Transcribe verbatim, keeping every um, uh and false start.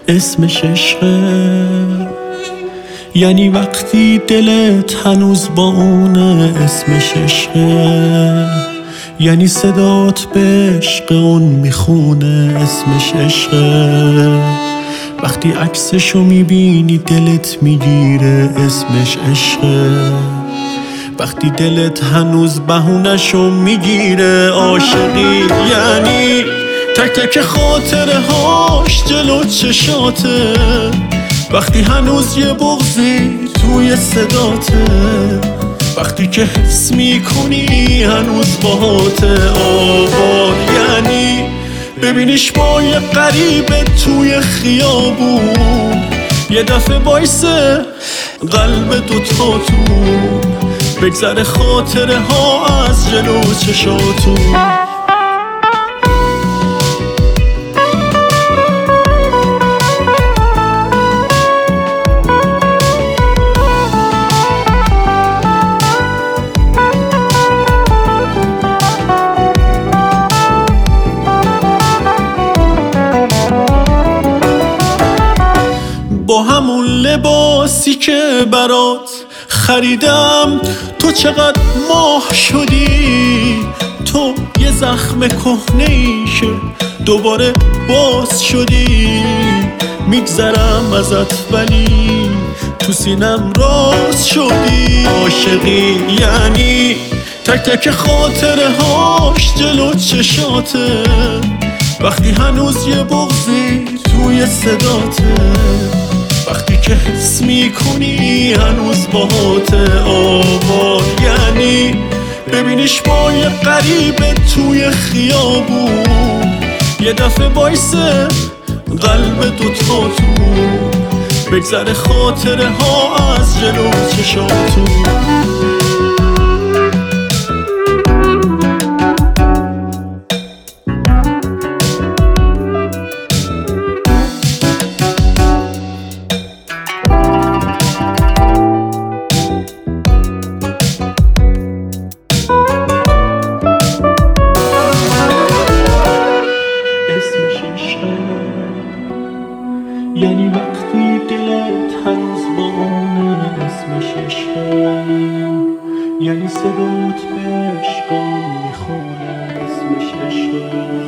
اسمش عشقه. یعنی وقتی دلت هنوز با اونه اسمش عشقه. یعنی صدات به عشق اون میخونه اسمش عشقه. وقتی عکسشو میبینی دلت میگیره اسمش عشقه. وقتی دلت هنوز بهونشو میگیره عاشقی. یعنی تک تک خاطره هاش جلو چشاته. وقتی هنوز یه بغضی توی صداته. وقتی که حس میکنی هنوز باهاته آباد. یعنی ببینیش با یه غریبه توی خیابون. یه دفعه بایسه قلب دوتاتون بگذره خاطره ها از جلو چشاتون. با همون لباسی که برات خریدم تو چقدر ماه شدی. تو یه زخم کهنه‌ای که دوباره باز شدی. میگذرم ازت ولی تو سینم راز شدی عاشقی. یعنی تک تک خاطره هاش جلو چشاته. وقتی هنوز یه بغضی توی صداته. وقتی که حس میکنی هنوز باهاته آباد. یعنی ببینیش با یه غریبه توی خیابون. یه دفعه بایسه قلب دوتاتون بگذره خاطره ها از جلو چشاتون. یعنی وقتی دلت هنوز با اونه اسمش عشقه. یعنی صدات به عشقم میخونه اسمش عشقه.